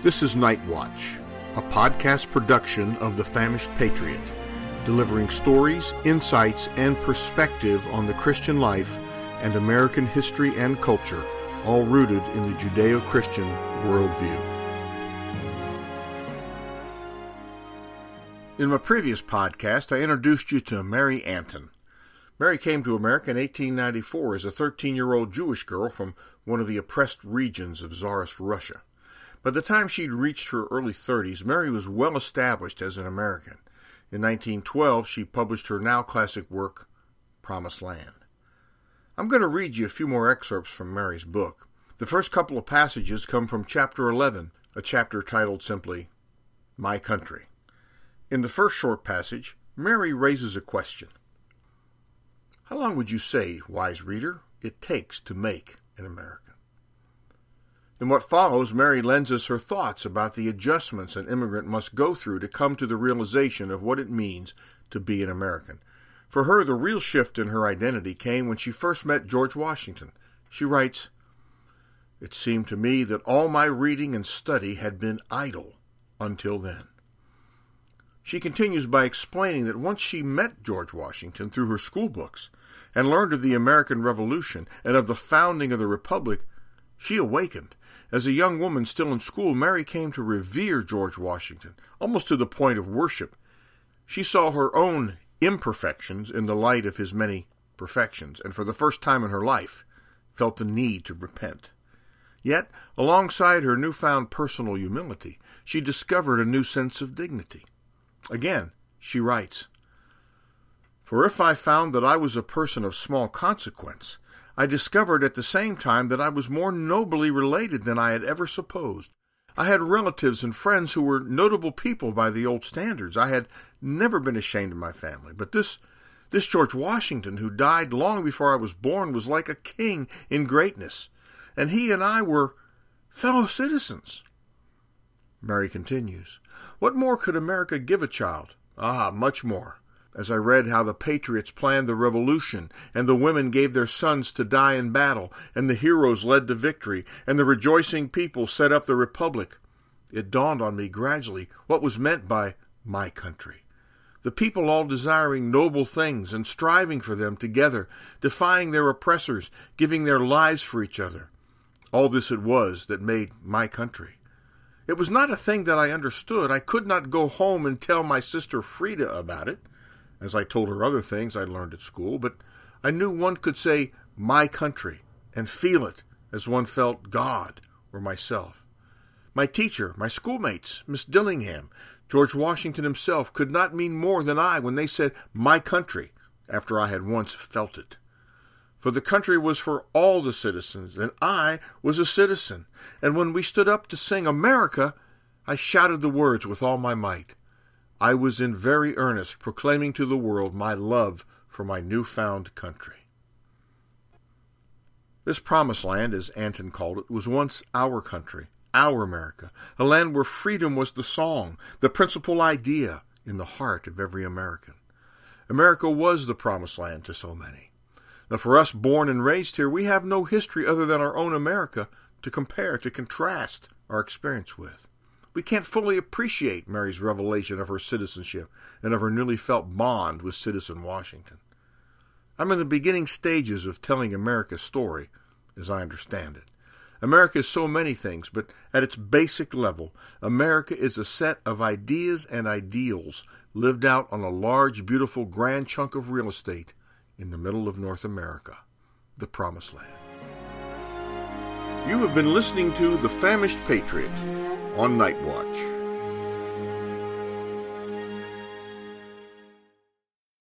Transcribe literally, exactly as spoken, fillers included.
This is Night Watch, a podcast production of The Famished Patriot, delivering stories, insights, and perspective on the Christian life and American history and culture, all rooted in the Judeo-Christian worldview. In my previous podcast, I introduced you to Mary Antin. Mary came to America in eighteen ninety-four as a thirteen-year-old Jewish girl from one of the oppressed regions of Tsarist Russia. By the time she'd reached her early thirties, Mary was well established as an American. In nineteen twelve, she published her now classic work, Promised Land. I'm going to read you a few more excerpts from Mary's book. The first couple of passages come from chapter eleven, a chapter titled simply, My Country. In the first short passage, Mary raises a question. How long would you say, wise reader, it takes to make an American? In what follows, Mary lends us her thoughts about the adjustments an immigrant must go through to come to the realization of what it means to be an American. For her, the real shift in her identity came when she first met George Washington. She writes, It seemed to me that all my reading and study had been idle until then. She continues by explaining that once she met George Washington through her school books and learned of the American Revolution and of the founding of the Republic, she awakened. As a young woman still in school, Mary came to revere George Washington, almost to the point of worship. She saw her own imperfections in the light of his many perfections, and for the first time in her life, felt the need to repent. Yet, alongside her newfound personal humility, she discovered a new sense of dignity. Again, she writes, For if I found that I was a person of small consequence, I discovered at the same time that I was more nobly related than I had ever supposed. I had relatives and friends who were notable people by the old standards. I had never been ashamed of my family. But this, this George Washington, who died long before I was born, was like a king in greatness. And he and I were fellow citizens. Mary continues, What more could America give a child? Ah, much more. As I read how the patriots planned the revolution, and the women gave their sons to die in battle, and the heroes led to victory, and the rejoicing people set up the republic, it dawned on me gradually what was meant by my country. The people all desiring noble things and striving for them together, defying their oppressors, giving their lives for each other. All this it was that made my country. It was not a thing that I understood. I could not go home and tell my sister Frida about it, as I told her other things I learned at school, but I knew one could say, my country, and feel it as one felt God or myself. My teacher, my schoolmates, Miss Dillingham, George Washington himself could not mean more than I when they said, my country, after I had once felt it. For the country was for all the citizens, and I was a citizen. And when we stood up to sing America, I shouted the words with all my might. I was in very earnest proclaiming to the world my love for my newfound country. This promised land, as Antin called it, was once our country, our America, a land where freedom was the song, the principal idea in the heart of every American. America was the promised land to so many. Now, for us born and raised here, we have no history other than our own America to compare, to contrast our experience with. We can't fully appreciate Mary's revelation of her citizenship and of her newly felt bond with Citizen Washington. I'm in the beginning stages of telling America's story, as I understand it. America is so many things, but at its basic level, America is a set of ideas and ideals lived out on a large, beautiful, grand chunk of real estate in the middle of North America, the Promised Land. You have been listening to The Famished Patriot on Night Watch.